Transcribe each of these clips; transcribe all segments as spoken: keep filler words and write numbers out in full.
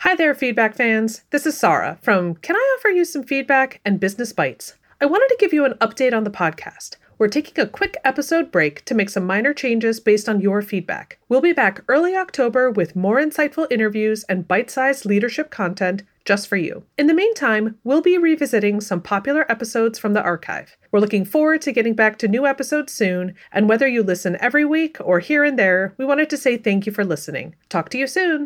Hi there, feedback fans. This is Sarah from Can I Offer You Some Feedback and Business Bites. I wanted to give you an update on the podcast. We're taking a quick episode break to make some minor changes based on your feedback. We'll be back early October with more insightful interviews and bite-sized leadership content just for you. In the meantime, we'll be revisiting some popular episodes from the archive. We're looking forward to getting back to new episodes soon, and whether you listen every week or here and there, we wanted to say thank you for listening. Talk to you soon.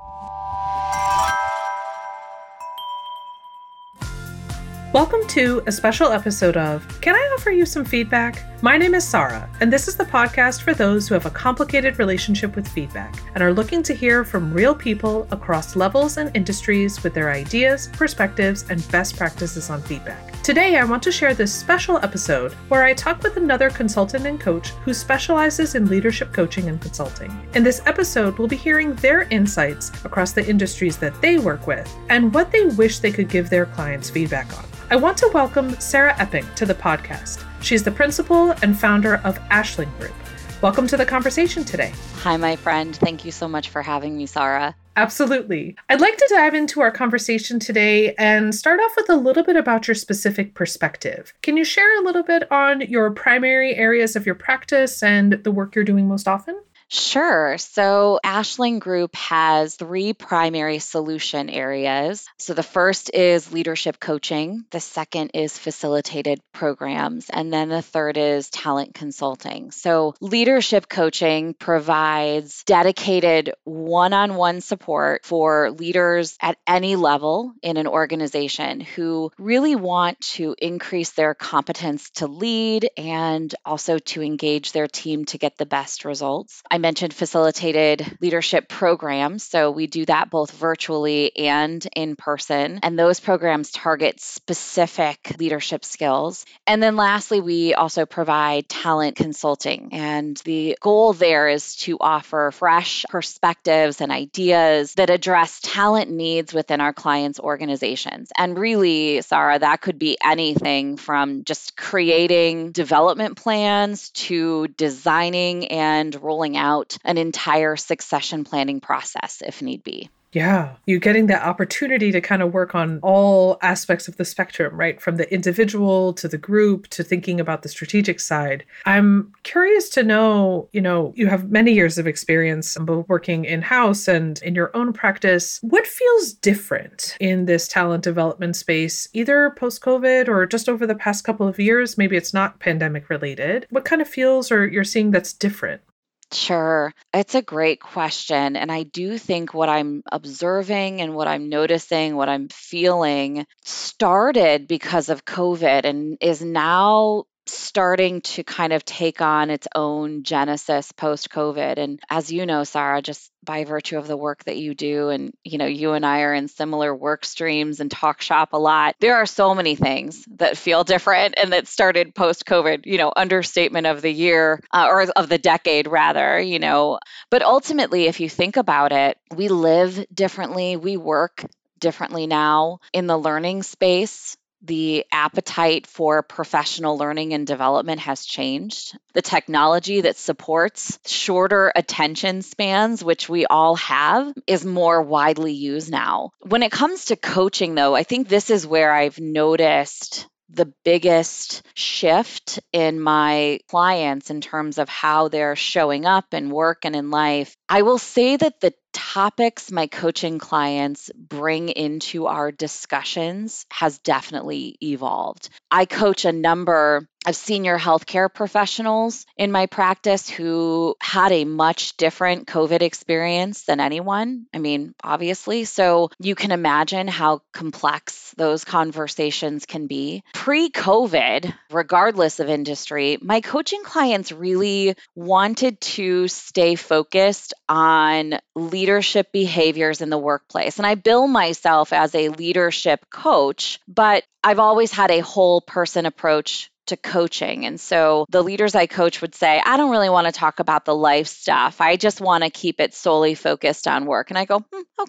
Welcome to a special episode of Can I Offer You Some Feedback? My name is Sarah, and this is the podcast for those who have a complicated relationship with feedback and are looking to hear from real people across levels and industries with their ideas, perspectives, and best practices on feedback. Today, I want to share this special episode where I talk with another consultant and coach who specializes in leadership coaching and consulting. In this episode, we'll be hearing their insights across the industries that they work with and what they wish they could give their clients feedback on. I want to welcome Sarah Epping to the podcast. She's the principal and founder of Ashling Group. Welcome to the conversation today. Hi, my friend. Thank you so much for having me, Sarah. Absolutely. I'd like to dive into our conversation today and start off with a little bit about your specific perspective. Can you share a little bit on your primary areas of your practice and the work you're doing most often? Sure. So Ashling Group has three primary solution areas. So the first is leadership coaching, the second is facilitated programs, and then the third is talent consulting. So leadership coaching provides dedicated one-on-one support for leaders at any level in an organization who really want to increase their competence to lead and also to engage their team to get the best results. I mentioned facilitated leadership programs. So we do that both virtually and in person. And those programs target specific leadership skills. And then lastly, we also provide talent consulting. And the goal there is to offer fresh perspectives and ideas that address talent needs within our clients' organizations. And really, Sarah, that could be anything from just creating development plans to designing and rolling out an entire succession planning process if need be. Yeah, you're getting that opportunity to kind of work on all aspects of the spectrum, right? From the individual to the group to thinking about the strategic side. I'm curious to know, you know, you have many years of experience both working in-house and in your own practice. What feels different in this talent development space, either post-COVID or just over the past couple of years? Maybe it's not pandemic related. What kind of feels or you're seeing that's different? Sure. It's a great question. And I do think what I'm observing and what I'm noticing, what I'm feeling started because of COVID and is now starting to kind of take on its own genesis post-COVID. And as you know, Sarah, just by virtue of the work that you do, and you know, you and I are in similar work streams and talk shop a lot, there are so many things that feel different and that started post-COVID, you know, understatement of the year uh, or of the decade rather, you know. But ultimately, if you think about it, we live differently, we work differently now in the learning space. The appetite for professional learning and development has changed. The technology that supports shorter attention spans, which we all have, is more widely used now. When it comes to coaching, though, I think this is where I've noticed the biggest shift in my clients in terms of how they're showing up in work and in life. I will say that the topics my coaching clients bring into our discussions has definitely evolved. I coach a number of senior healthcare professionals in my practice who had a much different COVID experience than anyone. I mean, obviously. So you can imagine how complex those conversations can be. Pre-COVID, regardless of industry, my coaching clients really wanted to stay focused on leadership behaviors in the workplace. And I bill myself as a leadership coach, but I've always had a whole person approach to coaching. And so the leaders I coach would say, I don't really want to talk about the life stuff. I just want to keep it solely focused on work. And I go, hmm, okay.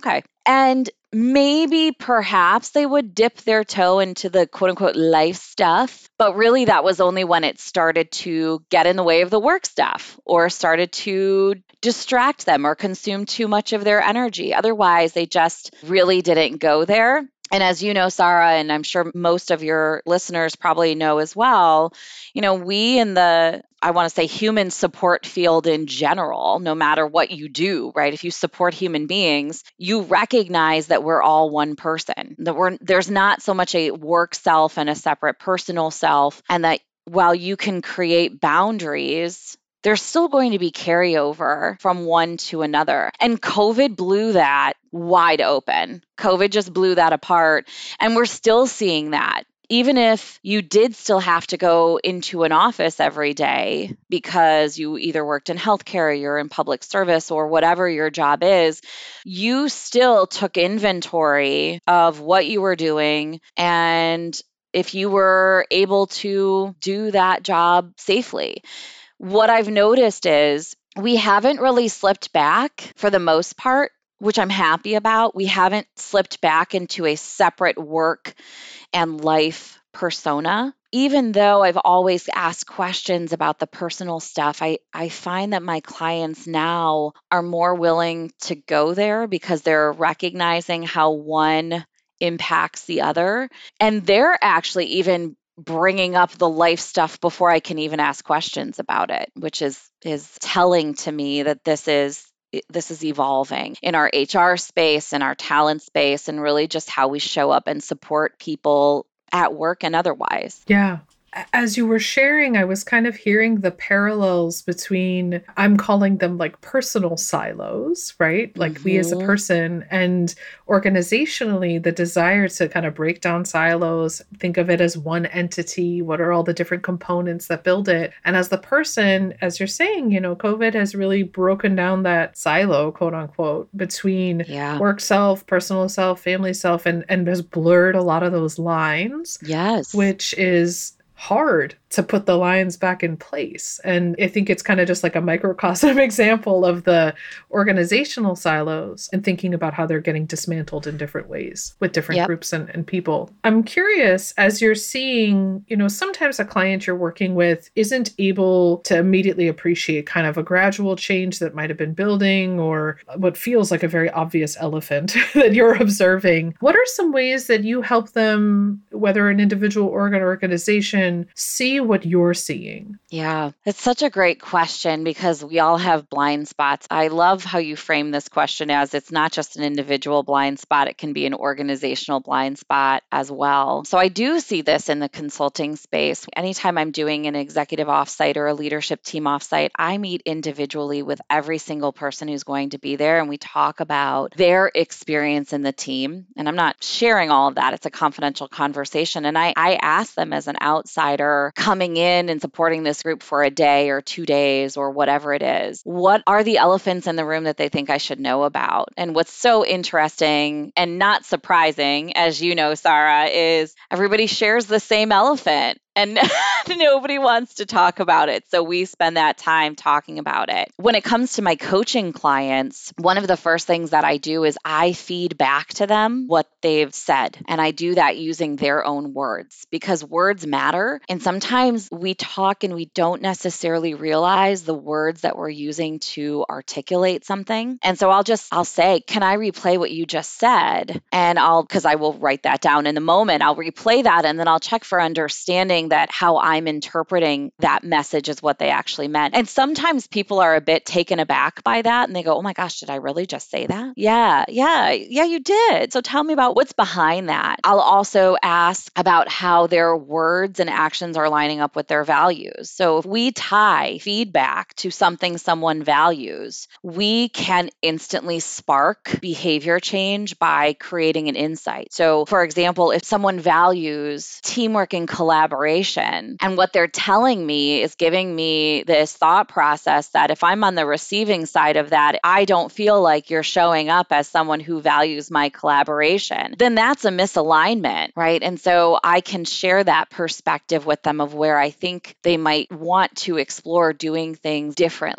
And maybe perhaps they would dip their toe into the quote unquote life stuff, but really that was only when it started to get in the way of the work stuff or started to distract them or consume too much of their energy. Otherwise, they just really didn't go there. And as you know, Sarah, and I'm sure most of your listeners probably know as well, you know, we in the, I want to say human support field in general, no matter what you do, right? If you support human beings, you recognize that we're all one person, that we're, there's not so much a work self and a separate personal self, and that while you can create boundaries, there's still going to be carryover from one to another. And COVID blew that wide open. COVID just blew that apart. And we're still seeing that. Even if you did still have to go into an office every day because you either worked in healthcare, or you're in public service, or whatever your job is, you still took inventory of what you were doing and if you were able to do that job safely. What I've noticed is we haven't really slipped back for the most part, which I'm happy about. We haven't slipped back into a separate work and life persona. Even though I've always asked questions about the personal stuff, I, I find that my clients now are more willing to go there because they're recognizing how one impacts the other. And they're actually even bringing up the life stuff before I can even ask questions about it, which is is telling to me that this is this is evolving in our H R space, in our talent space, and really just how we show up and support people at work and otherwise. Yeah. As you were sharing, I was kind of hearing the parallels between, I'm calling them like personal silos, right? Like mm-hmm. we as a person, and organizationally, the desire to kind of break down silos, think of it as one entity. What are all the different components that build it? And as the person, as you're saying, you know, COVID has really broken down that silo, quote unquote, between yeah. work self, personal self, family self, and, and has blurred a lot of those lines. Yes. Which is hard to put the lines back in place. And I think it's kind of just like a microcosm example of the organizational silos and thinking about how they're getting dismantled in different ways with different yep. groups and, and people. I'm curious, as you're seeing, you know, sometimes a client you're working with isn't able to immediately appreciate kind of a gradual change that might have been building or what feels like a very obvious elephant that you're observing. What are some ways that you help them, whether an individual or an organization, see what you're seeing? Yeah, it's such a great question because we all have blind spots. I love how you frame this question as it's not just an individual blind spot, it can be an organizational blind spot as well. So I do see this in the consulting space. Anytime I'm doing an executive offsite or a leadership team offsite, I meet individually with every single person who's going to be there and we talk about their experience in the team. And I'm not sharing all of that. It's a confidential conversation. And I, I ask them as an outsider coming in and supporting this group for a day or two days or whatever it is, what are the elephants in the room that they think I should know about? And what's so interesting and not surprising, as you know, Sarah, is everybody shares the same elephant. And nobody wants to talk about it. So we spend that time talking about it. When it comes to my coaching clients, one of the first things that I do is I feed back to them what they've said. And I do that using their own words because words matter. And sometimes we talk and we don't necessarily realize the words that we're using to articulate something. And so I'll just, I'll say, can I replay what you just said? And I'll, because I will write that down in the moment, I'll replay that and then I'll check for understanding that how I'm interpreting that message is what they actually meant. And sometimes people are a bit taken aback by that and they go, oh my gosh, did I really just say that? Yeah, yeah, yeah, you did. So tell me about what's behind that. I'll also ask about how their words and actions are lining up with their values. So if we tie feedback to something someone values, we can instantly spark behavior change by creating an insight. So for example, if someone values teamwork and collaboration, and what they're telling me is giving me this thought process that if I'm on the receiving side of that, I don't feel like you're showing up as someone who values my collaboration, then that's a misalignment, right? And so I can share that perspective with them of where I think they might want to explore doing things differently.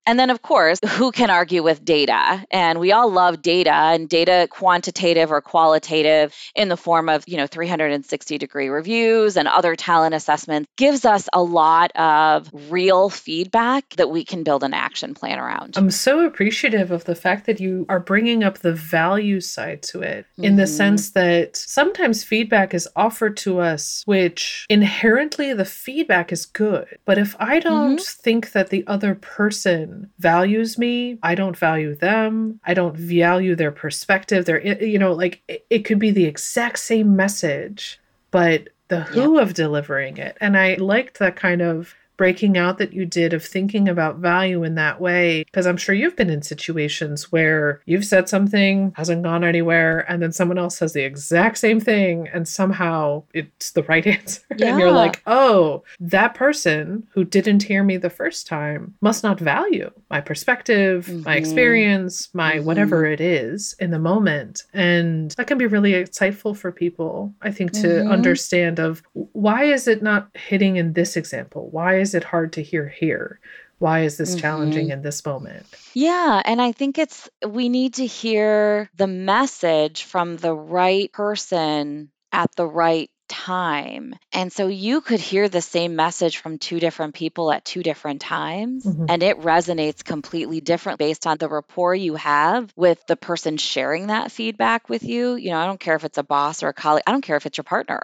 And then, of course, who can argue with data? And we all love data, and data, quantitative or qualitative, in the form of, you know, three hundred sixty degree reviews and other talent assessments, gives us a lot of real feedback that we can build an action plan around. I'm so appreciative of the fact that you are bringing up the value side to it, in the Mhm. sense that sometimes feedback is offered to us, which inherently the feedback is good. But if I don't think that the other person values me, I don't value them, I don't value their perspective, their, you know, like it, it could be the exact same message, but the who of delivering it. And I liked that kind of breaking out that you did of thinking about value in that way, because I'm sure you've been in situations where you've said something, hasn't gone anywhere, and then someone else says the exact same thing, and somehow it's the right answer. Yeah. And you're like, oh, that person who didn't hear me the first time must not value my perspective, Mhm. my experience, my Mhm. whatever it is in the moment. And that can be really insightful for people, I think, to Mhm. understand of why is it not hitting in this example? Why is it hard to hear here? Why is this challenging Mhm. in this moment? Yeah, and I think it's we need to hear the message from the right person at the right time. And so you could hear the same message from two different people at two different times, Mhm. and it resonates completely different based on the rapport you have with the person sharing that feedback with you. You know, I don't care if it's a boss or a colleague, I don't care if it's your partner.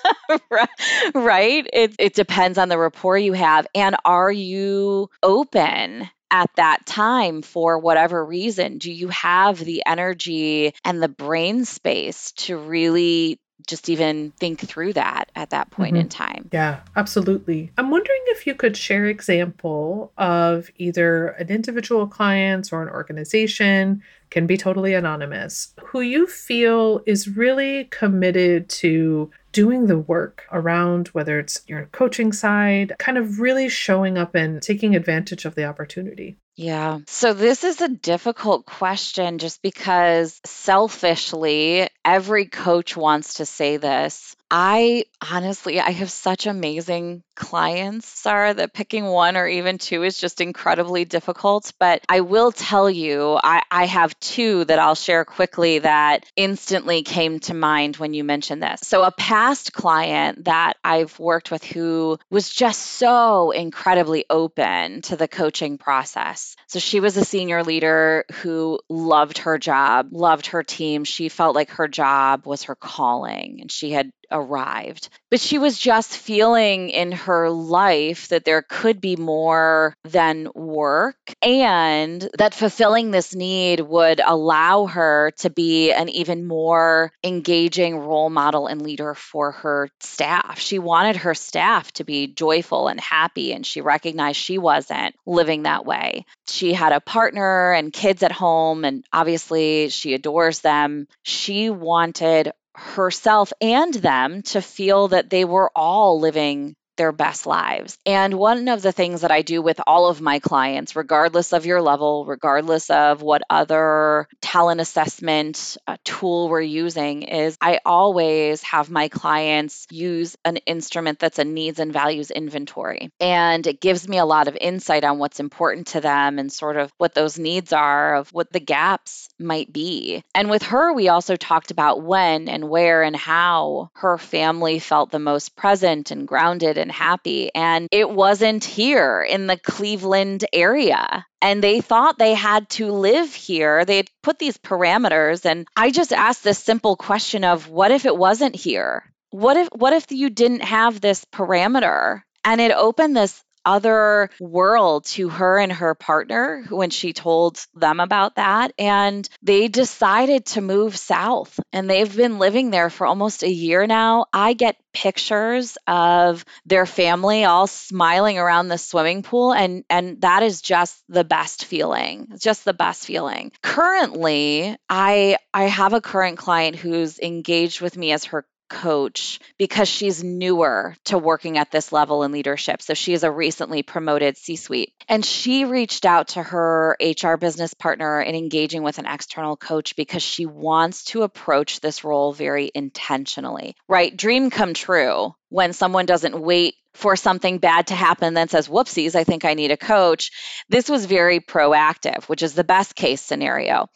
Right? It it depends on the rapport you have, and are you open at that time for whatever reason? Do you have the energy and the brain space to really just even think through that at that point Mhm. in time? Yeah, absolutely. I'm wondering if you could share example of either an individual client or an organization, can be totally anonymous, who you feel is really committed to doing the work around, whether it's your coaching side, kind of really showing up and taking advantage of the opportunity. Yeah. So this is a difficult question just because selfishly, every coach wants to say this. I honestly, I have such amazing clients, Sarah, that picking one or even two is just incredibly difficult. But I will tell you, I, I have two that I'll share quickly that instantly came to mind when you mentioned this. So a past client that I've worked with who was just so incredibly open to the coaching process. So she was a senior leader who loved her job, loved her team. She felt like her job was her calling and she had arrived. But she was just feeling in her life that there could be more than work, and that fulfilling this need would allow her to be an even more engaging role model and leader for her staff. She wanted her staff to be joyful and happy, and she recognized she wasn't living that way. She had a partner and kids at home, and obviously she adores them. She wanted herself and them to feel that they were all living their best lives. And one of the things that I do with all of my clients, regardless of your level, regardless of what other talent assessment uh, tool we're using, is I always have my clients use an instrument that's a needs and values inventory. And it gives me a lot of insight on what's important to them and sort of what those needs are, of what the gaps might be. And with her, we also talked about when and where and how her family felt the most present and grounded and happy. And it wasn't here in the Cleveland area. And they thought they had to live here. They had put these parameters. And I just asked this simple question of, what if it wasn't here? What if what if you didn't have this parameter? And it opened this other world to her and her partner when she told them about that. And they decided to move south, and they've been living there for almost a year now. I get pictures of their family all smiling around the swimming pool, and and that is just the best feeling. It's just the best feeling. Currently, I I have a current client who's engaged with me as her coach because she's newer to working at this level in leadership. So she is a recently promoted C-suite. And she reached out to her H R business partner in engaging with an external coach because she wants to approach this role very intentionally, right? Dream come true when someone doesn't wait for something bad to happen, then says, whoopsies, I think I need a coach. This was very proactive, which is the best case scenario.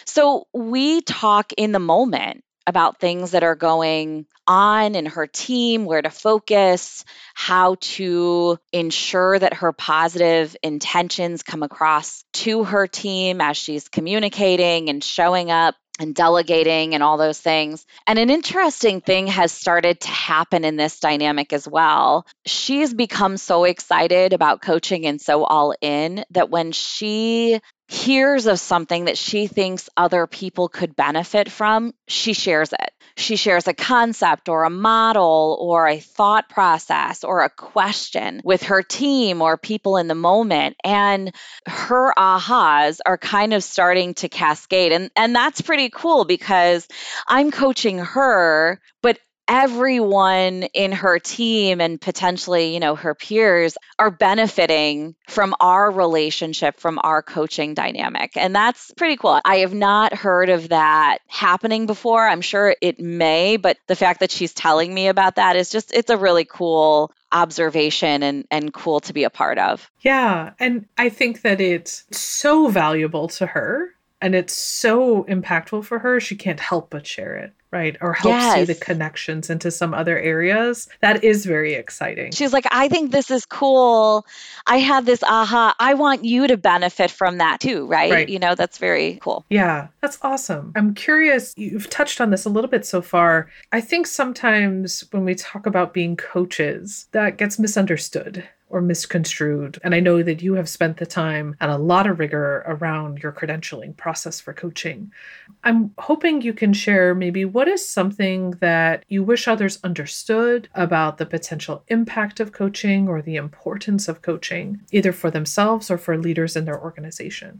So we talk in the moment about things that are going on in her team, where to focus, how to ensure that her positive intentions come across to her team as she's communicating and showing up and delegating and all those things. And an interesting thing has started to happen in this dynamic as well. She's become so excited about coaching and so all in that when she hears of something that she thinks other people could benefit from, she shares it. She shares a concept or a model or a thought process or a question with her team or people in the moment. And her ahas are kind of starting to cascade. And, and that's pretty cool because I'm coaching her, but everyone in her team and potentially, you know, her peers are benefiting from our relationship, from our coaching dynamic. And that's pretty cool. I have not heard of that happening before. I'm sure it may, but the fact that she's telling me about that is just, it's a really cool observation and, and cool to be a part of. Yeah. And I think that it's so valuable to her and it's so impactful for her. She can't help but share it. Right. Or help Yes. see the connections into some other areas. That is very exciting. She's like, I think this is cool. I had this aha. I want you to benefit from that too, right? Right. You know, that's very cool. Yeah, that's awesome. I'm curious, you've touched on this a little bit so far. I think sometimes when we talk about being coaches, that gets misunderstood or misconstrued. And I know that you have spent the time and a lot of rigor around your credentialing process for coaching. I'm hoping you can share maybe what is something that you wish others understood about the potential impact of coaching or the importance of coaching, either for themselves or for leaders in their organization.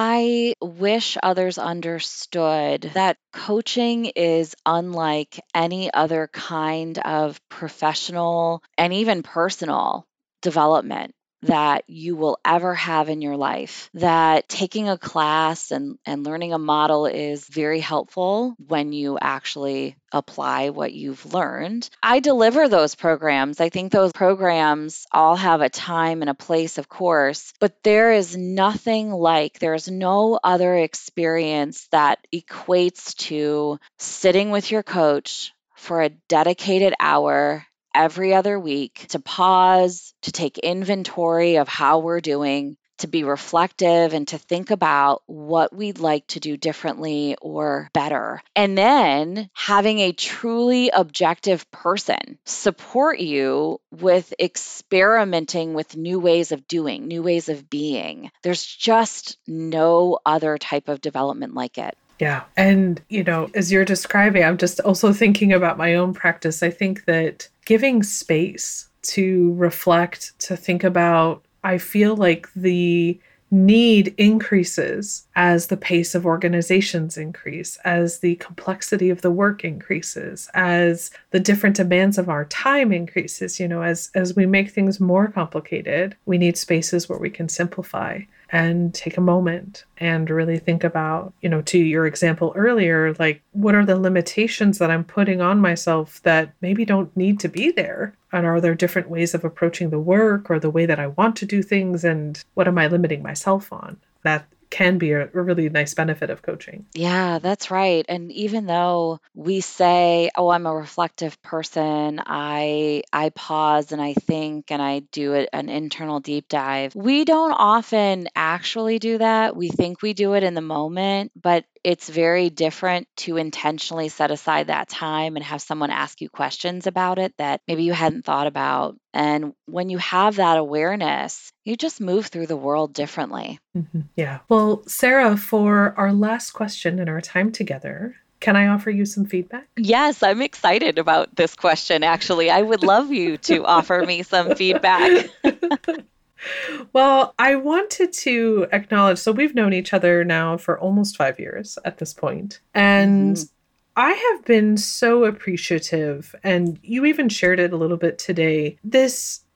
I wish others understood that coaching is unlike any other kind of professional and even personal development that you will ever have in your life. That taking a class and, and learning a model is very helpful when you actually apply what you've learned. I deliver those programs. I think those programs all have a time and a place, of course, but there is nothing like, there's no other experience that equates to sitting with your coach for a dedicated hour every other week to pause, to take inventory of how we're doing, to be reflective and to think about what we'd like to do differently or better. And then having a truly objective person support you with experimenting with new ways of doing, new ways of being. There's just no other type of development like it. Yeah. And, you know, as you're describing, I'm just also thinking about my own practice. I think that giving space to reflect, to think about, I feel like the need increases as the pace of organizations increase, as the complexity of the work increases, as the different demands of our time increases. You know, as as we make things more complicated, we need spaces where we can simplify and take a moment and really think about, you know, to your example earlier, like, what are the limitations that I'm putting on myself that maybe don't need to be there? And are there different ways of approaching the work or the way that I want to do things? And what am I limiting myself on? That can be a, a really nice benefit of coaching. Yeah, that's right. And even though we say, "Oh, I'm a reflective person. I I pause and I think and I do a, an internal deep dive." We don't often actually do that. We think we do it in the moment, but it's very different to intentionally set aside that time and have someone ask you questions about it that maybe you hadn't thought about. And when you have that awareness, you just move through the world differently. Mm-hmm. Yeah. Well, Sarah, for our last question in our time together, can I offer you some feedback? Yes, I'm excited about this question, actually. I would love you to offer me some feedback. Well, I wanted to acknowledge, so we've known each other now for almost five years at this point. And mm-hmm. I have been so appreciative, and you even shared it a little bit today, this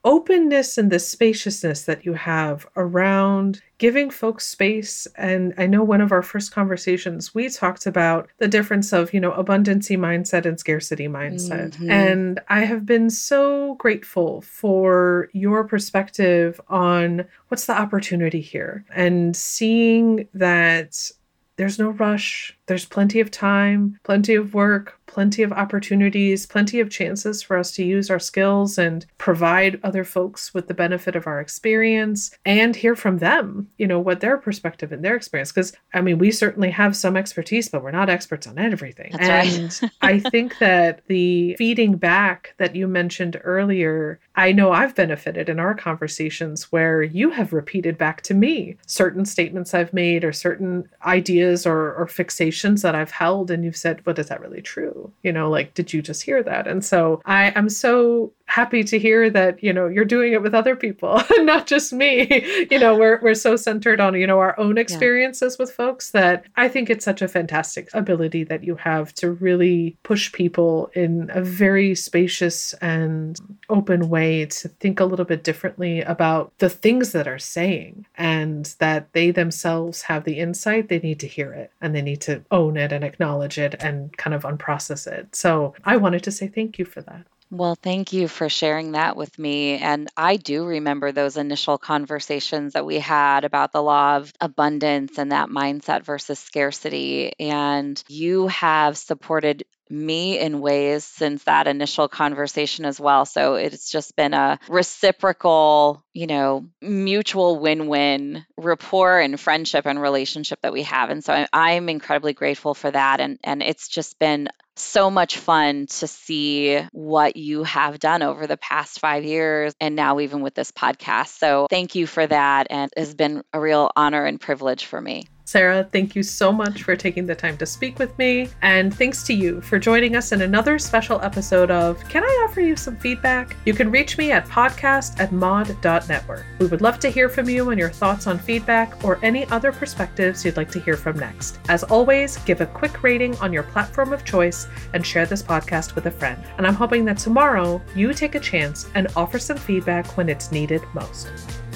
openness and the spaciousness that you have around giving folks space. And I know one of our first conversations, we talked about the difference of, you know, abundancy mindset and scarcity mindset. Mm-hmm. And I have been so grateful for your perspective on what's the opportunity here and seeing that there's no rush. There's plenty of time, plenty of work, plenty of opportunities, plenty of chances for us to use our skills and provide other folks with the benefit of our experience and hear from them, you know, what their perspective and their experience. Because, I mean, we certainly have some expertise, but we're not experts on everything. That's and right. I think that the feeding back that you mentioned earlier, I know I've benefited in our conversations where you have repeated back to me certain statements I've made or certain ideas or, or fixations that I've held. And you've said, well, is that really true? You know, like, did you just hear that? And so I am so happy to hear that, you know, you're doing it with other people, not just me. You know, we're we're so centered on, you know, our own experiences yeah. with folks that I think it's such a fantastic ability that you have to really push people in a very spacious and open way to think a little bit differently about the things that are saying, and that they themselves have the insight. They need to hear it and they need to own it and acknowledge it and kind of unprocess it. So I wanted to say thank you for that. Well, thank you for sharing that with me. And I do remember those initial conversations that we had about the law of abundance and that mindset versus scarcity. And you have supported me in ways since that initial conversation as well. So it's just been a reciprocal, you know, mutual win-win rapport and friendship and relationship that we have. And so I, I'm incredibly grateful for that. And, and it's just been so much fun to see what you have done over the past five years and now even with this podcast. So thank you for that. And it's been a real honor and privilege for me. Sarah, thank you so much for taking the time to speak with me. And thanks to you for joining us in another special episode of Can I Offer You Some Feedback? You can reach me at podcast at mod dot network. We would love to hear from you and your thoughts on feedback or any other perspectives you'd like to hear from next. As always, give a quick rating on your platform of choice and share this podcast with a friend. And I'm hoping that tomorrow you take a chance and offer some feedback when it's needed most.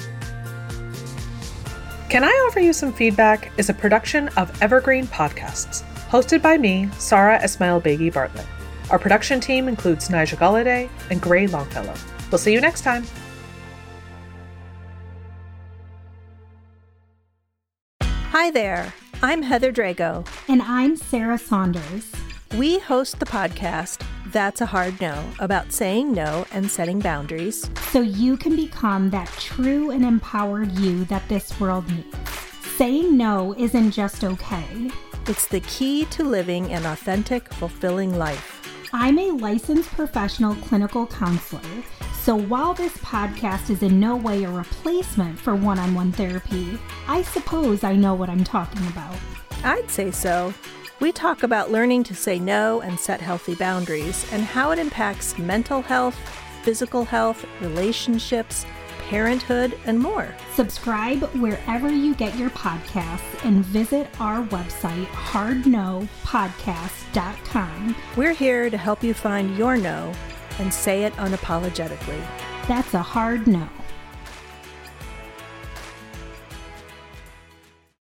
Can I Offer You Some Feedback is a production of Evergreen Podcasts, hosted by me, Sarah Esmail-Beghi Bartlett. Our production team includes Nigel Galladay and Gray Longfellow. We'll see you next time. Hi there, I'm Heather Drago. And I'm Sarah Saunders. We host the podcast, That's a Hard No, about saying no and setting boundaries. So you can become that true and empowered you that this world needs. Saying no isn't just okay. It's the key to living an authentic, fulfilling life. I'm a licensed professional clinical counselor, so while this podcast is in no way a replacement for one-on-one therapy, I suppose I know what I'm talking about. I'd say so. We talk about learning to say no and set healthy boundaries and how it impacts mental health, physical health, relationships, parenthood, and more. Subscribe wherever you get your podcasts and visit our website, hard no podcast dot com. We're here to help you find your no and say it unapologetically. That's a hard no.